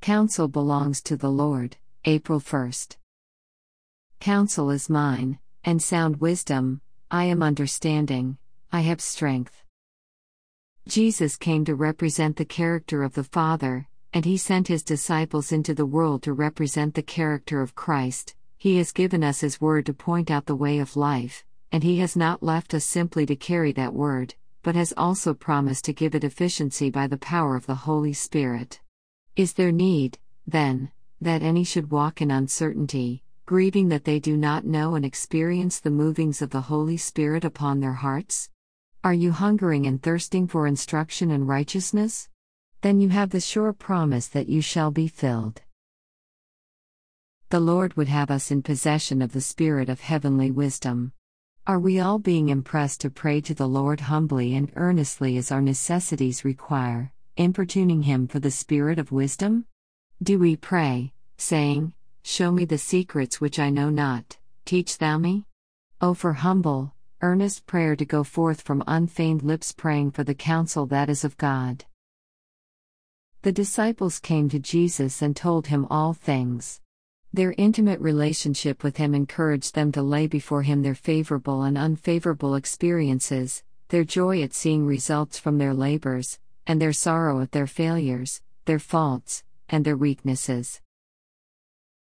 Counsel belongs to the Lord. April 1st. Counsel is mine, and sound wisdom, I am understanding, I have strength. Jesus came to represent the character of the Father, and he sent his disciples into the world to represent the character of Christ. He has given us his word to point out the way of life, and he has not left us simply to carry that word, but has also promised to give it efficiency by the power of the Holy Spirit. Is there need, then, that any should walk in uncertainty, grieving that they do not know and experience the movings of the Holy Spirit upon their hearts? Are you hungering and thirsting for instruction and righteousness? Then you have the sure promise that you shall be filled. The Lord would have us in possession of the spirit of heavenly wisdom. Are we all being impressed to pray to the Lord humbly and earnestly as our necessities require, importuning him for the spirit of wisdom? Do we pray, saying, "Show me the secrets which I know not, teach thou me"? Oh, for humble, earnest prayer to go forth from unfeigned lips praying for the counsel that is of God. The disciples came to Jesus and told him all things. Their intimate relationship with him encouraged them to lay before him their favorable and unfavorable experiences, their joy at seeing results from their labors, and their sorrow at their failures, their faults, and their weaknesses.